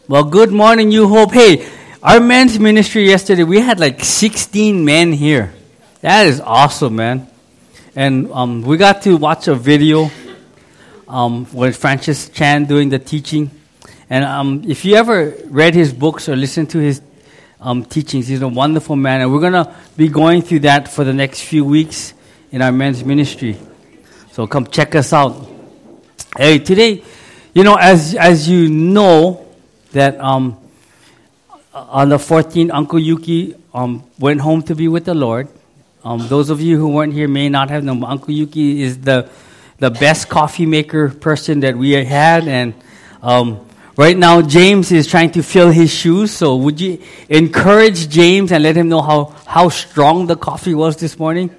Well, good morning, New Hope. Hey, our men's ministry yesterday, we had like 16 men here. That is awesome, man. And we got to watch a video with Francis Chan doing the teaching. And if you ever read his books or listened to his teachings, he's a wonderful man. And we're going to be going through that for the next few weeks in our men's ministry. So come check us out. Hey, today, as you know, that on the 14th, Uncle Yuki went home to be with the Lord. Those of you who weren't here may not have known. Uncle Yuki is the best coffee maker person that we had, and right now James is trying to fill his shoes. So would you encourage James and let him know how strong the coffee was this morning?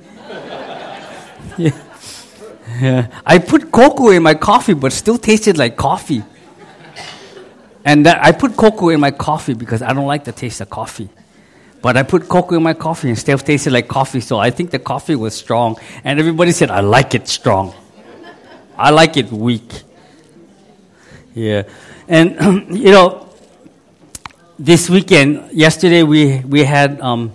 Yeah. I put cocoa in my coffee, but still tasted like coffee. And I put cocoa in my coffee because I don't like the taste of coffee. But I put cocoa in my coffee and still tasted like coffee, so I think the coffee was strong. And everybody said, I like it strong. I like it weak. Yeah. And, this weekend, yesterday we had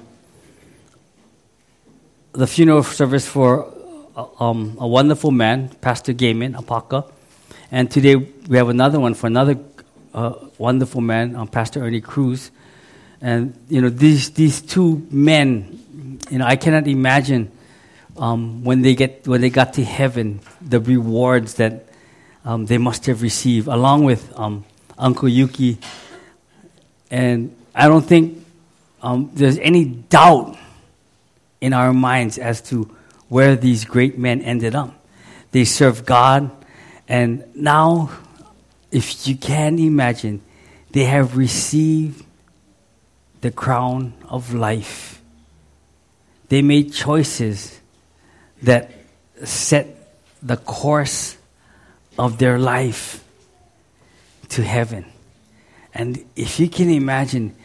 the funeral service for a wonderful man, Pastor Gaiman Apaka. And today we have another one for another wonderful man, Pastor Ernie Cruz. And, these two men, I cannot imagine when they got to heaven, the rewards that they must have received, along with Uncle Yuki. And I don't think there's any doubt in our minds as to where these great men ended up. They served God, and now, if you can imagine, they have received the crown of life. They made choices that set the course of their life to heaven. And if you can imagine,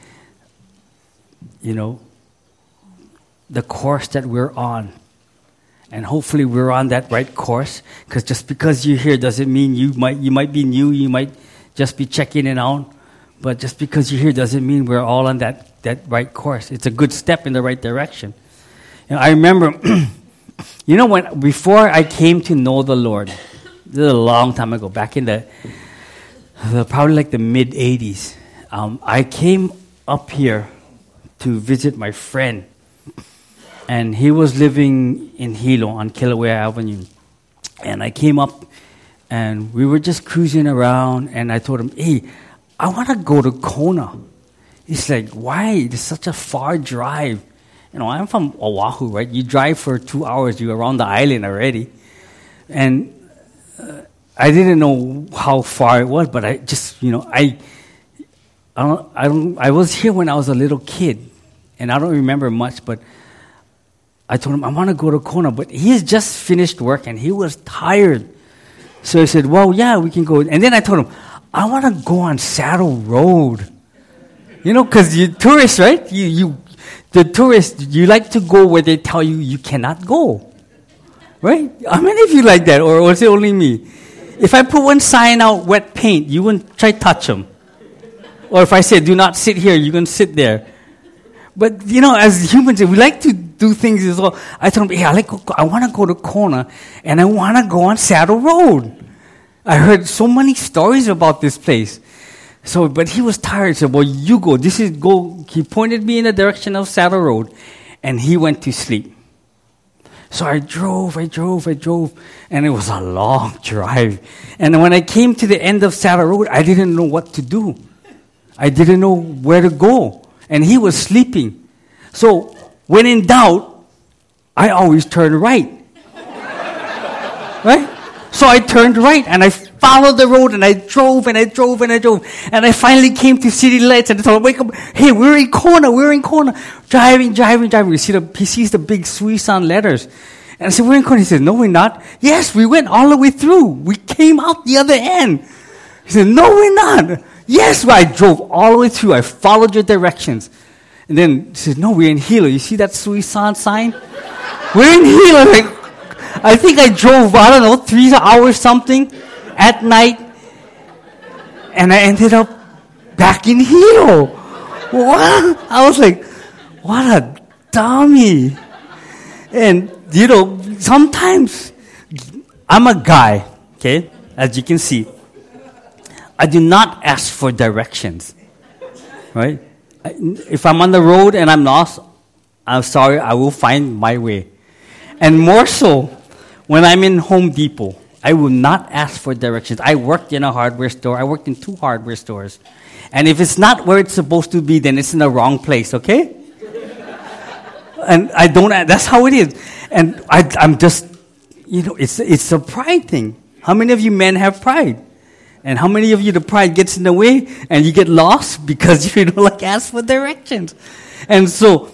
the course that we're on, and hopefully we're on that right course, because just because you're here doesn't mean you might be new, you might just be checking it out. But just because you're here doesn't mean we're all on that right course. It's a good step in the right direction. And I remember, before I came to know the Lord, this is a long time ago, back in the probably like the mid 80s, I came up here to visit my friend. And he was living in Hilo on Kilauea Avenue. And I came up, and we were just cruising around, and I told him, hey, I want to go to Kona. He's like, why? It's such a far drive. I'm from Oahu, right? You drive for 2 hours, you're around the island already. And I didn't know how far it was, but I just, I was here when I was a little kid, and I don't remember much, but I told him, I want to go to Kona, but he has just finished work and he was tired. So he said, well, yeah, we can go. And then I told him, I want to go on Saddle Road. Because you're tourists, right? The tourists, you like to go where they tell you cannot go. Right? How many of you like that? Or was it only me? If I put one sign out, wet paint, you wouldn't try to touch them. Or if I said, do not sit here, you can sit there. But, as humans, we like to do things as well. I told him, hey, I want to go to Kona, and I want to go on Saddle Road. I heard so many stories about this place. So, but he was tired. He said, well, you go. Go. He pointed me in the direction of Saddle Road, and he went to sleep. So I drove, and it was a long drive. And when I came to the end of Saddle Road, I didn't know what to do. I didn't know where to go. And he was sleeping. So, when in doubt, I always turn right. Right? So I turned right, and I followed the road, and I drove. And I finally came to city lights, and I thought, wake up, hey, we're in Kona. Driving. He sees the big Suisan letters. And I said, we're in Kona. He said, no, we're not. Yes, we went all the way through. We came out the other end. He said, no, we're not. Yes, I drove all the way through. I followed your directions. And then he said, no, we're in Hilo. You see that Suisan sign? We're in Hilo. I think I drove, 3 hours something at night. And I ended up back in Hilo. What? I was like, what a dummy. And, sometimes I'm a guy, okay, as you can see. I do not ask for directions, right? If I'm on the road and I'm lost, I'm sorry, I will find my way. And more so, when I'm in Home Depot, I will not ask for directions. I worked in a hardware store. I worked in 2 hardware stores. And if it's not where it's supposed to be, then it's in the wrong place, okay? And I don't, that's how it is. And I'm just, it's a pride thing. How many of you men have pride? And how many of you the pride gets in the way and you get lost because you don't ask for directions? And so,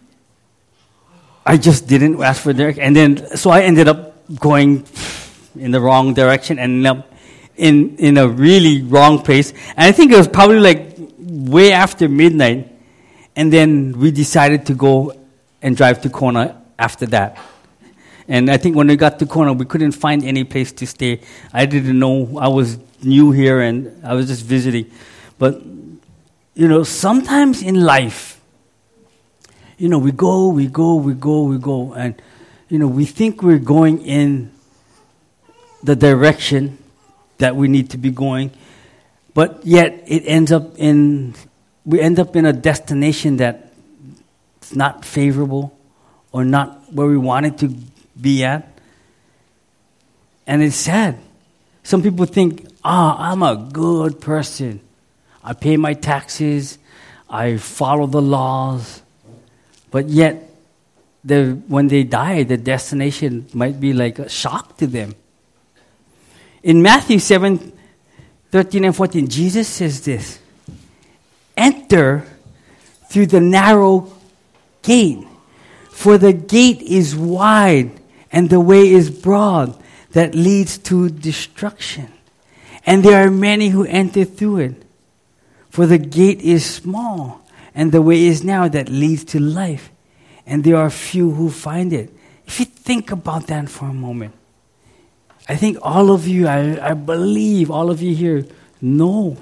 I just didn't ask for directions. And then, so I ended up going in the wrong direction and ended up in a really wrong place. And I think it was probably way after midnight. And then we decided to go and drive to Kona after that. And I think when we got to Kona, we couldn't find any place to stay. I didn't know. I was new here and I was just visiting. But, sometimes in life, we go. And, we think we're going in the direction that we need to be going. But yet we end up in a destination that's not favorable or not where we wanted to be at. And it's sad. Some people think, I'm a good person. I pay my taxes. I follow the laws. But yet, when they die, the destination might be like a shock to them. In Matthew 7:13 and 14, Jesus says this, "Enter through the narrow gate, for the gate is wide and the way is broad that leads to destruction. And there are many who enter through it. For the gate is small and the way is narrow that leads to life, and there are few who find it." If you think about that for a moment, I think all of you, I believe all of you here know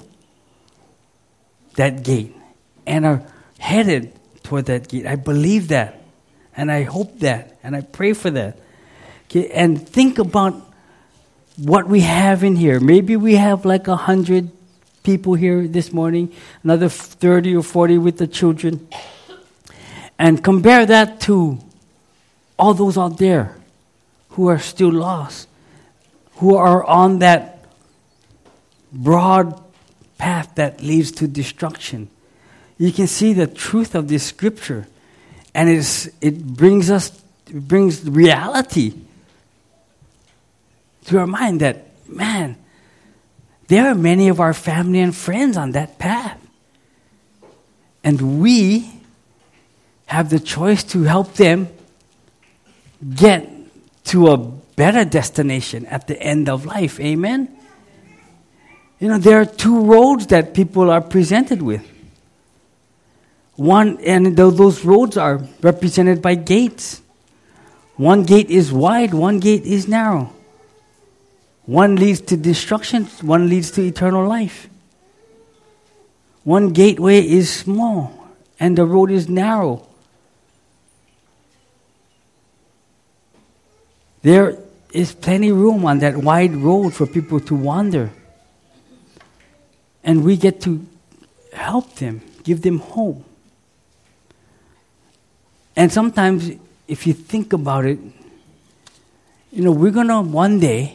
that gate and are headed toward that gate. I believe that, and I hope that, and I pray for that. Okay, and think about what we have in here. Maybe we have 100 people here this morning, another 30 or 40 with the children. And compare that to all those out there who are still lost, who are on that broad path that leads to destruction. You can see the truth of this scripture, and it brings reality to our mind that, man, there are many of our family and friends on that path. And we have the choice to help them get to a better destination at the end of life. Amen? There are 2 roads that people are presented with. One, and those roads are represented by gates. One gate is wide, one gate is narrow. One leads to destruction, one leads to eternal life. One gateway is small, and the road is narrow. There is plenty room on that wide road for people to wander. And we get to help them, give them hope. And sometimes, if you think about it, we're going to one day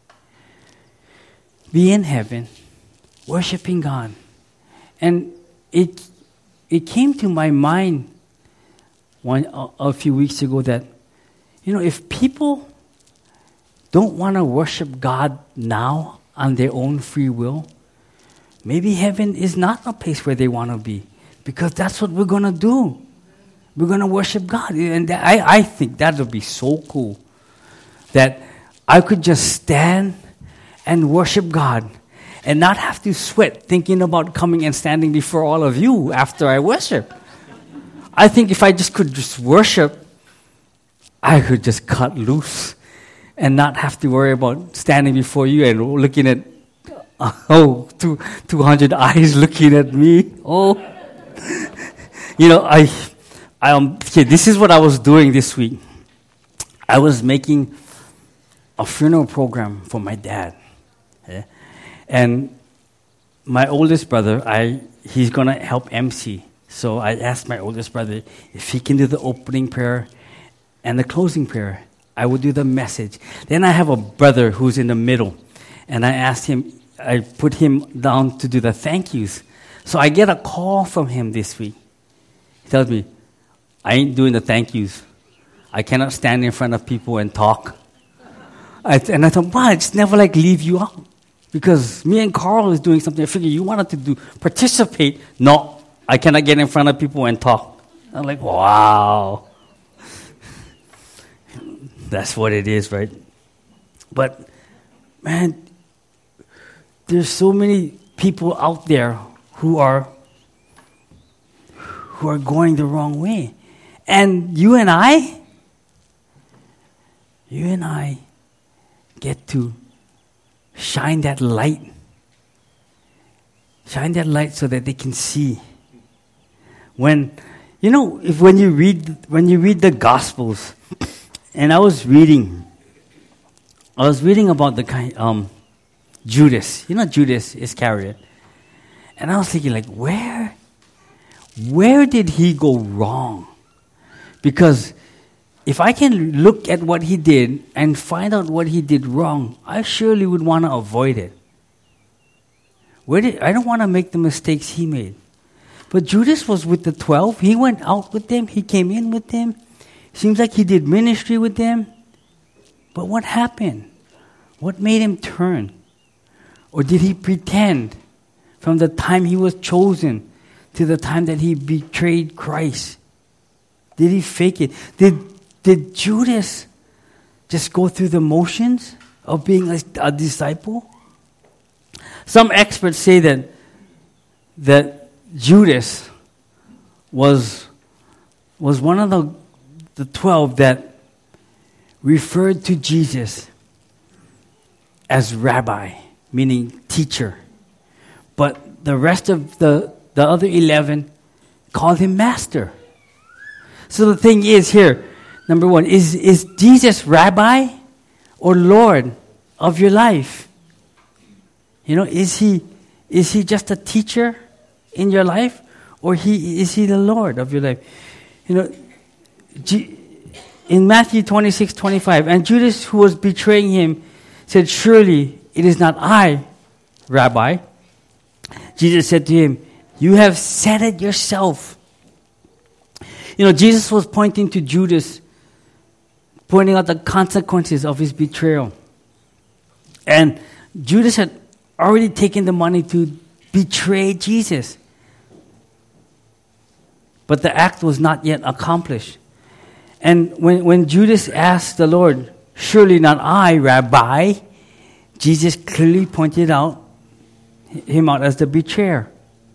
be in heaven, worshiping God. And it came to my mind a few weeks ago that, if people don't want to worship God now on their own free will, maybe heaven is not a place where they want to be, because that's what we're going to do. We're going to worship God. And I think that would be so cool, that I could just stand and worship God and not have to sweat thinking about coming and standing before all of you after I worship. I think if I could just worship, I could just cut loose and not have to worry about standing before you and looking at Oh, 200 eyes looking at me. Oh. You know, okay, this is what I was doing this week. I was making a funeral program for my dad. Yeah? And my oldest brother, he's going to help MC. So I asked my oldest brother if he can do the opening prayer and the closing prayer. I would do the message. Then I have a brother who's in the middle. And I put him down to do the thank yous. So I get a call from him this week. He tells me, I ain't doing the thank yous. I cannot stand in front of people and talk. And I thought, wow, it's never like leave you out. Because me and Carl is doing something. I figured you wanted to participate. No, I cannot get in front of people and talk. I'm like, wow. That's what it is, right? But, man, there's so many people out there who are going the wrong way. And you and I get to shine that light. Shine that light so that they can see. When you read the Gospels, and I was reading about the guy, Judas. You know Judas Iscariot. And I was thinking, like, where did he go wrong? Because if I can look at what he did and find out what he did wrong, I surely would want to avoid it. I don't want to make the mistakes he made. But Judas was with the 12. He went out with them. He came in with them. Seems like he did ministry with them. But what happened? What made him turn? Or did he pretend from the time he was chosen to the time that he betrayed Christ? Did he fake it? Did Judas just go through the motions of being a disciple? Some experts say that Judas was one of the 12 that referred to Jesus as rabbi, meaning teacher. But the rest of the other 11 called him master. So the thing is here, number one, is Jesus rabbi or Lord of your life? You know, is he just a teacher in your life, or is he the Lord of your life? You know, in Matthew 26:25, and Judas, who was betraying him, said, "Surely it is not I, Rabbi." Jesus said to him, "You have said it yourself." You know, Jesus was pointing to Judas, pointing out the consequences of his betrayal. And Judas had already taken the money to betray Jesus. But the act was not yet accomplished. And when Judas asked the Lord, "Surely not I, Rabbi," Jesus clearly pointed him out as the betrayer.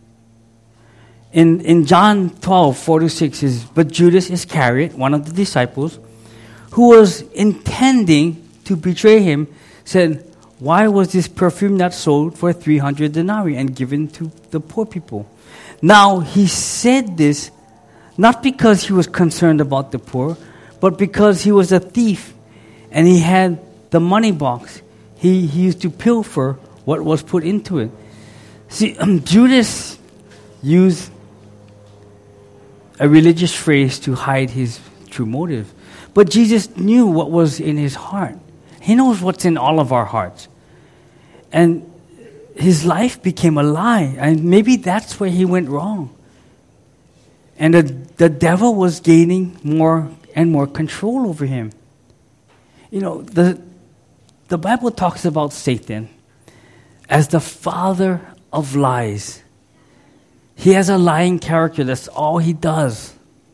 In John 12:4-6 is, "But Judas Iscariot, one of the disciples, who was intending to betray him, said, 'Why was this perfume not sold for 300 denarii and given to the poor people?' Now he said this not because he was concerned about the poor, but because he was a thief and he had the money box. He used to pilfer what was put into it." See, Judas used a religious phrase to hide his true motive. But Jesus knew what was in his heart. He knows what's in all of our hearts. And his life became a lie. And maybe that's where he went wrong. And the devil was gaining more and more control over him. You know, the Bible talks about Satan as the father of lies. He has a lying character. That's all he does.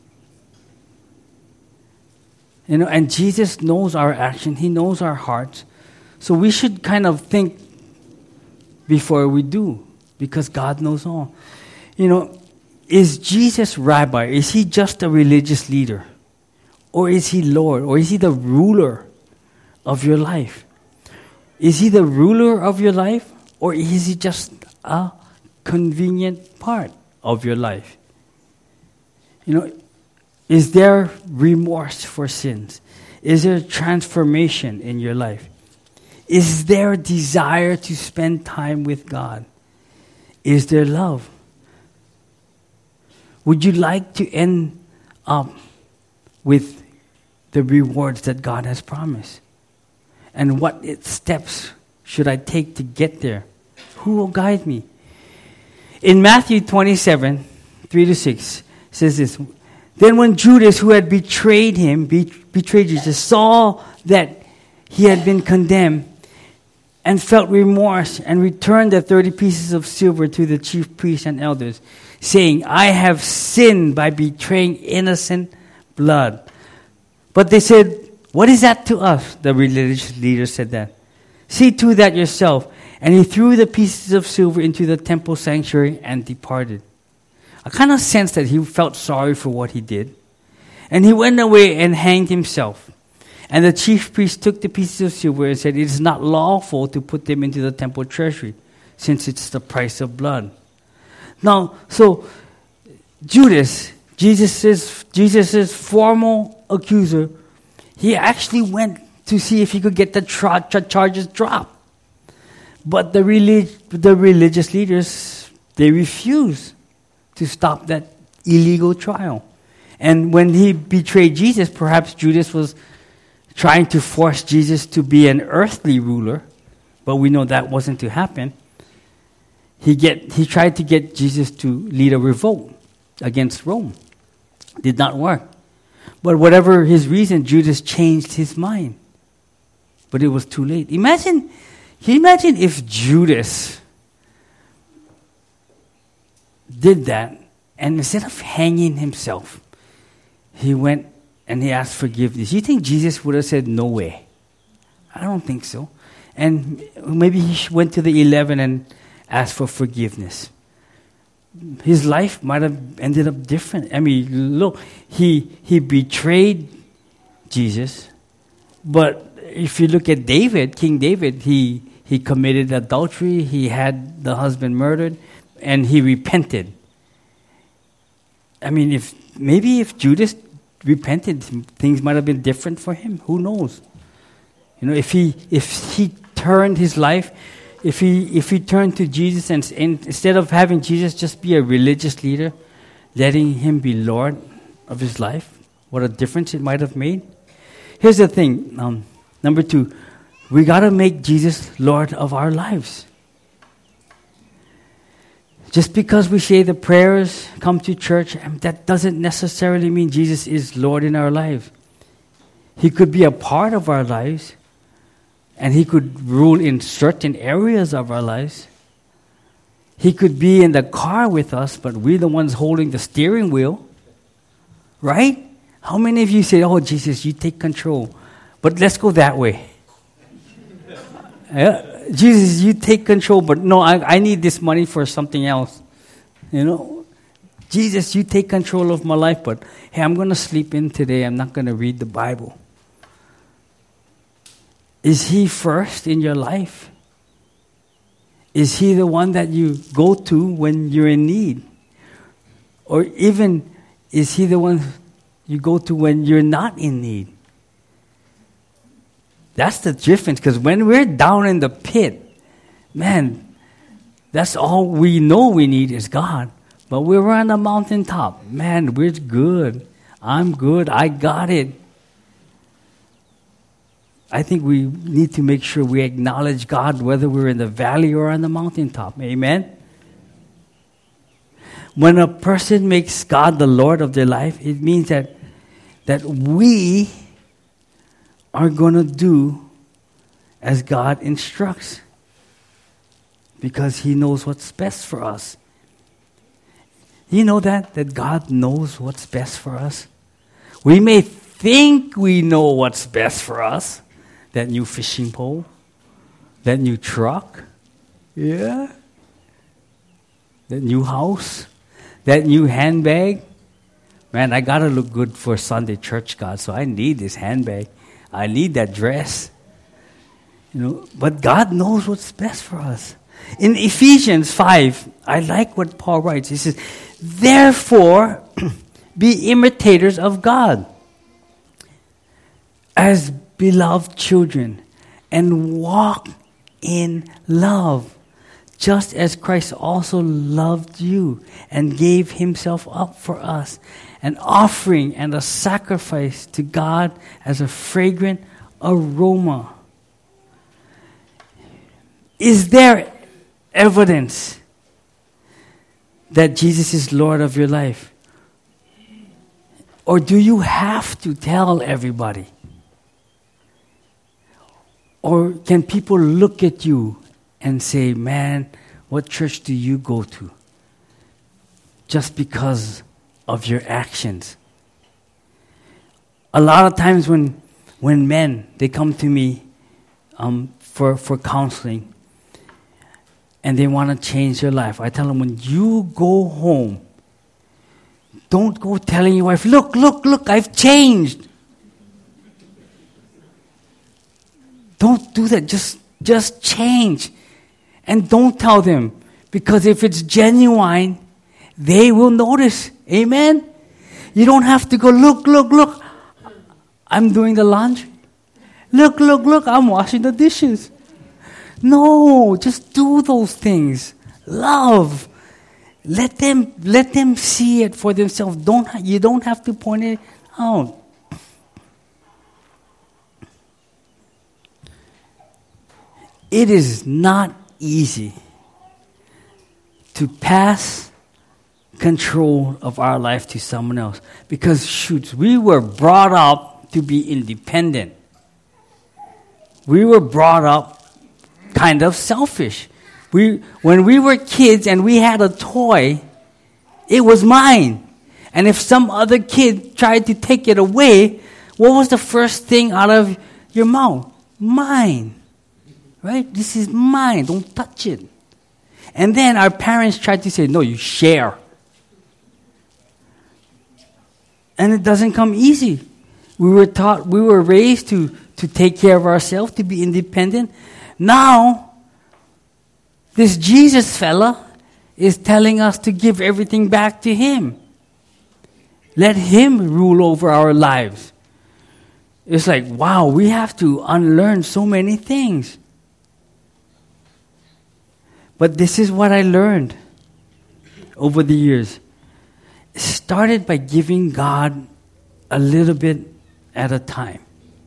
You know, and Jesus knows our action. He knows our hearts. So we should kind of think before we do, because God knows all. You know, is Jesus rabbi? Is he just a religious leader? Or is he Lord? Or is he the ruler of your life? Is he the ruler of your life? Or is it just a convenient part of your life? Is there remorse for sins? Is there transformation in your life? Is there a desire to spend time with God? Is there love? Would you like to end up with the rewards that God has promised? And what steps should I take to get there? Who will guide me? In Matthew 27, 3-6, says this. Then when Judas, who had betrayed Jesus, saw that he had been condemned and felt remorse and returned the 30 pieces of silver to the chief priests and elders, saying, I have sinned by betraying innocent blood. But they said, what is that to us? The religious leaders said that. See to that yourself. And he threw the pieces of silver into the temple sanctuary and departed. I kind of sense that he felt sorry for what he did. And he went away and hanged himself. And the chief priest took the pieces of silver and said, it is not lawful to put them into the temple treasury, since it's the price of blood. Now, so Judas, Jesus' formal accuser, he actually went to see if he could get the charges dropped. But the religious leaders, they refused to stop that illegal trial. And when he betrayed Jesus, perhaps Judas was trying to force Jesus to be an earthly ruler, but we know that wasn't to happen. He tried to get Jesus to lead a revolt against Rome. Did not work. But whatever his reason, Judas changed his mind. But it was too late. Can you imagine if Judas did that, and instead of hanging himself, he went and he asked forgiveness? You think Jesus would have said, no way? I don't think so. And maybe he went to the 11 and asked for forgiveness. His life might have ended up different. I mean, look, he betrayed Jesus, but if you look at David, King David, he committed adultery, he had the husband murdered, and he repented. I mean, if Judas repented, things might have been different for him. Who knows? If he turned his life, if he turned to Jesus and instead of having Jesus just be a religious leader, letting him be Lord of his life, what a difference it might have made. Here's the thing. Number 2, we got to make Jesus Lord of our lives. Just because we say the prayers, come to church, that doesn't necessarily mean Jesus is Lord in our lives. He could be a part of our lives, and he could rule in certain areas of our lives. He could be in the car with us, but we're the ones holding the steering wheel. Right? How many of you say, oh, Jesus, you take control, but let's go that way. Jesus, you take control, but no, I need this money for something else. Jesus, you take control of my life, but hey, I'm going to sleep in today. I'm not going to read the Bible. Is he first in your life? Is he the one that you go to when you're in need? Or even, is he the one you go to when you're not in need? That's the difference, because when we're down in the pit, man, that's all we know we need is God. But we're on the mountaintop. Man, we're good. I'm good. I got it. I think we need to make sure we acknowledge God whether we're in the valley or on the mountaintop. Amen? When a person makes God the Lord of their life, it means that we are going to do as God instructs, because he knows what's best for us. You know that God knows what's best for us? We may think we know what's best for us. That new fishing pole, that new truck, that new house, that new handbag. Man, I got to look good for Sunday church, God, so I need this handbag. I need that dress. But God knows what's best for us. In Ephesians 5, I like what Paul writes. He says, therefore, be imitators of God as beloved children and walk in love, just as Christ also loved you and gave himself up for us, an offering and a sacrifice to God as a fragrant aroma. Is there evidence that Jesus is Lord of your life? Or do you have to tell everybody? Or can people look at you and say, man, what church do you go to? Just because of your actions. A lot of times when men, they come to me for counseling and they want to change their life, I tell them, when you go home, don't go telling your wife, look, I've changed. Don't do that. Just change. And don't tell them. Because if it's genuine, they will notice. Amen? You don't have to go, look. I'm doing the laundry. Look, I'm washing the dishes. No, just do those things. Love. Let them see it for themselves. You don't have to point it out. It is not easy to pass control of our life to someone else. Because, we were brought up to be independent. We were brought up kind of selfish. When we were kids and we had a toy, it was mine. And if some other kid tried to take it away, what was the first thing out of your mouth? Mine. Right? This is mine. Don't touch it. And then our parents tried to say, no, you share. And it doesn't come easy. We were raised to take care of ourselves, to be independent. Now, this Jesus fella is telling us to give everything back to him. Let him rule over our lives. It's like, wow, we have to unlearn so many things. But this is what I learned over the years. It started by giving God a little bit at a time.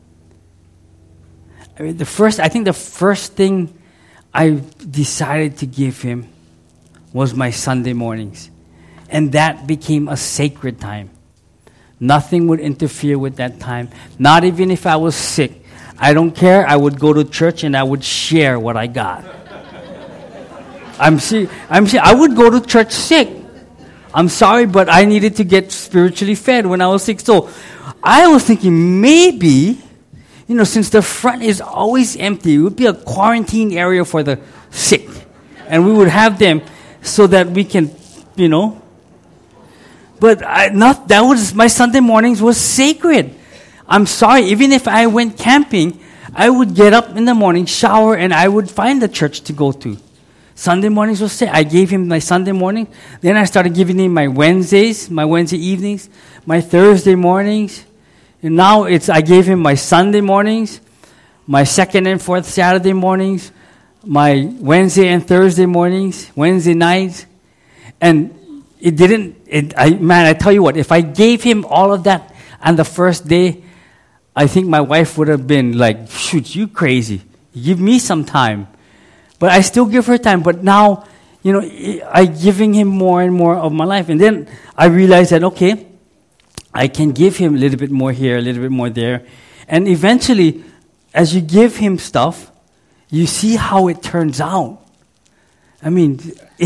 The first thing I decided to give him was my Sunday mornings. And that became a sacred time. Nothing would interfere with that time. Not even if I was sick. I don't care. I would go to church and I would share what I got. I would go to church sick. I'm sorry, but I needed to get spiritually fed when I was sick. So I was thinking maybe, since the front is always empty, it would be a quarantine area for the sick. And we would have them so that we can, But that was, my Sunday mornings was sacred. I'm sorry, even if I went camping, I would get up in the morning, shower, and I would find a church to go to. Sunday mornings was I gave him my Sunday morning. Then I started giving him my Wednesday evenings, my Thursday mornings. And now I gave him my Sunday mornings, my second and fourth Saturday mornings, my Wednesday and Thursday mornings, Wednesday nights. And I tell you what, if I gave him all of that on the first day, I think my wife would have been like, shoot, you crazy. Give me some time. But I still give her time. But now, I'm giving him more and more of my life. And then I realized that, okay, I can give him a little bit more here, a little bit more there. And eventually, as you give him stuff, you see how it turns out. I mean,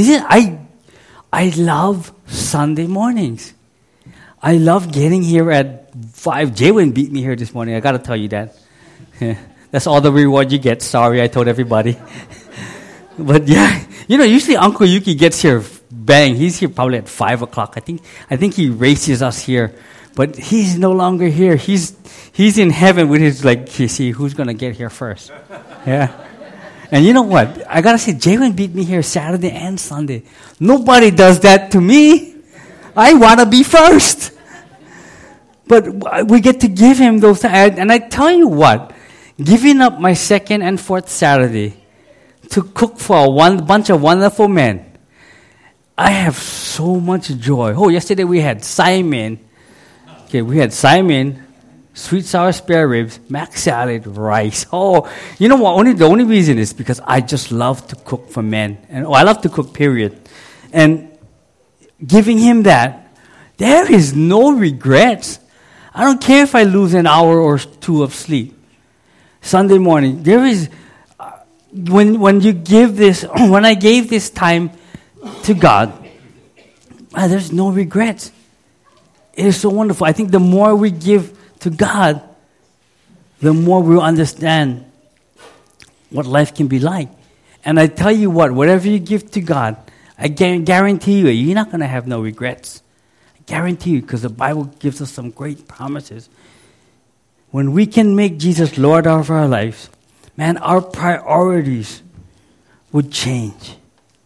I love Sunday mornings. I love getting here at 5. Jaywin beat me here this morning. I got to tell you that. That's all the reward you get. Sorry, I told everybody. But yeah, usually Uncle Yuki gets here, bang, he's here probably at 5 o'clock. I think he races us here. But he's no longer here. He's in heaven with his, see who's going to get here first. Yeah. And you know what? I gotta say, Jaywin beat me here Saturday and Sunday. Nobody does that to me. I wanna be first. But we get to give him those. And I tell you what, giving up my second and fourth Saturday to cook for a bunch of wonderful men, I have so much joy. Oh, yesterday we had Simon. Okay, we had Simon, sweet sour spare ribs, mac salad, rice. Oh, you know what? The only reason is because I just love to cook for men. And I love to cook, period. And giving him that, there is no regrets. I don't care if I lose an hour or two of sleep. Sunday morning, there is, when you give this, when I gave this time to God, there's no regrets. It is so wonderful. I think the more we give to God, the more we'll understand what life can be like. And I tell you what, whatever you give to God, I guarantee you, you're not going to have no regrets. I guarantee you, because the Bible gives us some great promises. When we can make Jesus Lord of our lives, man, our priorities would change.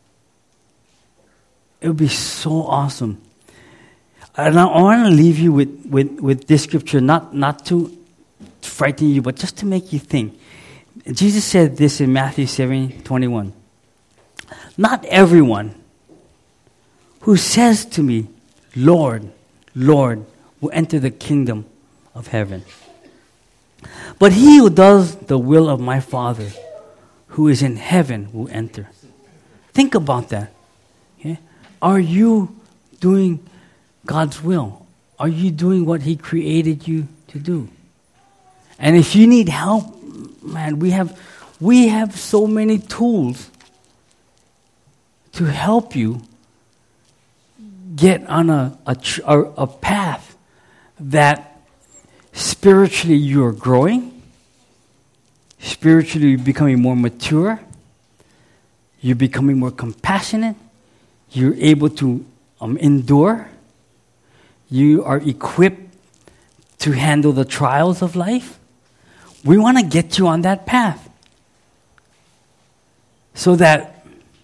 It would be so awesome. And I want to leave you with this scripture, not to frighten you, but just to make you think. Jesus said this in Matthew 7:21. Not everyone who says to me, Lord, Lord, will enter the kingdom of heaven, but he who does the will of my Father who is in heaven will enter. Think about that. Okay? Are you doing God's will? Are you doing what He created you to do? And if you need help, man, we have so many tools to help you get on a path that spiritually you're growing, spiritually you're becoming more mature, you're becoming more compassionate, you're able to endure, you are equipped to handle the trials of life. We want to get you on that path so that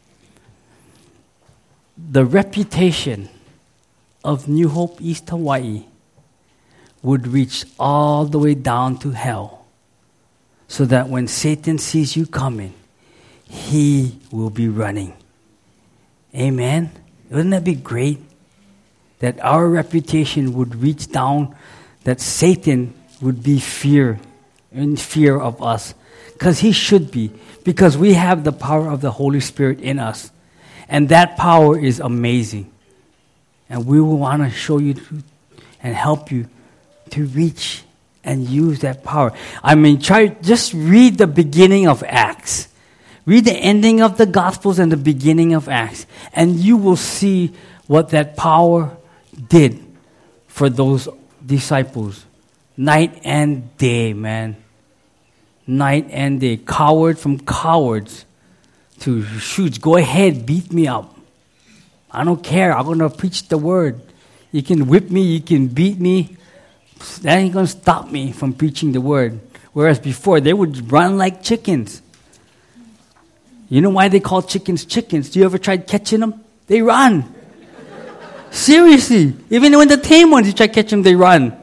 the reputation of New Hope East Hawaii would reach all the way down to hell, so that when Satan sees you coming, he will be running. Amen? Wouldn't that be great? That our reputation would reach down, that Satan would be in fear of us. Because he should be. Because we have the power of the Holy Spirit in us. And that power is amazing. And we will want to show you and help you to reach and use that power. I mean, just read the beginning of Acts. Read the ending of the Gospels and the beginning of Acts. And you will see what that power did for those disciples. Night and day, man. Night and day. Coward from cowards to shoot. Go ahead, beat me up. I don't care. I'm going to preach the word. You can whip me, you can beat me. That ain't going to stop me from preaching the word. Whereas before, they would run like chickens. You know why they call chickens chickens? Do you ever try catching them? They run. Seriously. Even when the tame ones, you try to catch them, they run.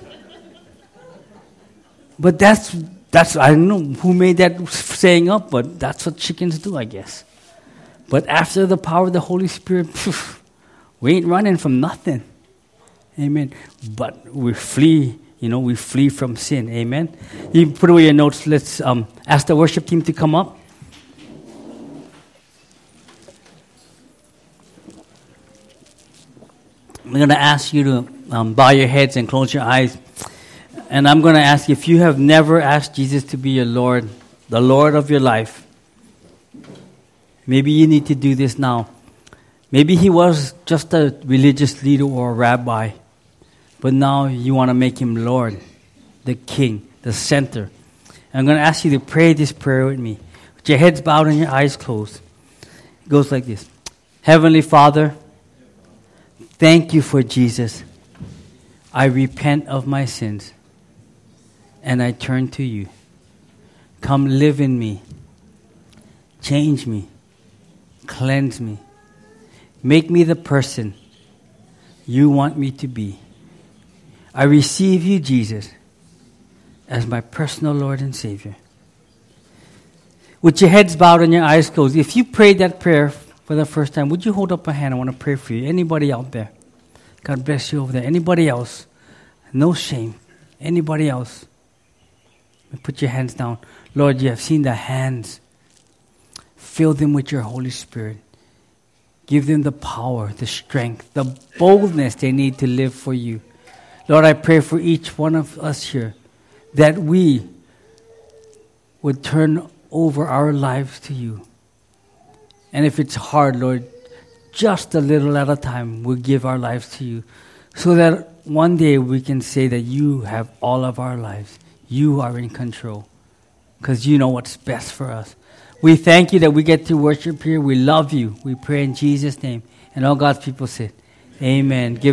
But that's I don't know who made that saying up, but that's what chickens do, I guess. But after the power of the Holy Spirit, we ain't running from nothing. Amen. But we flee, we flee from sin. Amen. You put away your notes. Let's ask the worship team to come up. I'm going to ask you to bow your heads and close your eyes. And I'm going to ask you, if you have never asked Jesus to be your Lord, the Lord of your life, maybe you need to do this now. Maybe he was just a religious leader or a rabbi, but now you want to make him Lord, the King, the center. And I'm going to ask you to pray this prayer with me. With your heads bowed and your eyes closed. It goes like this. Heavenly Father, thank you for Jesus. I repent of my sins, and I turn to you. Come live in me Change me. Cleanse me. Make me the person you want me to be. I receive you, Jesus, as my personal Lord and Savior. With your heads bowed and your eyes closed, if you prayed that prayer for the first time, would you hold up a hand? I want to pray for you. Anybody out there? God bless you over there. Anybody else? No shame. Anybody else? Put your hands down. Lord, you have seen the hands. Fill them with your Holy Spirit. Give them the power, the strength, the boldness they need to live for you. Lord, I pray for each one of us here that we would turn over our lives to you. And if it's hard, Lord, just a little at a time, we'll give our lives to you so that one day we can say that you have all of our lives. You are in control because you know what's best for us. We thank you that we get to worship here. We love you. We pray in Jesus' name. And all God's people said, amen. Give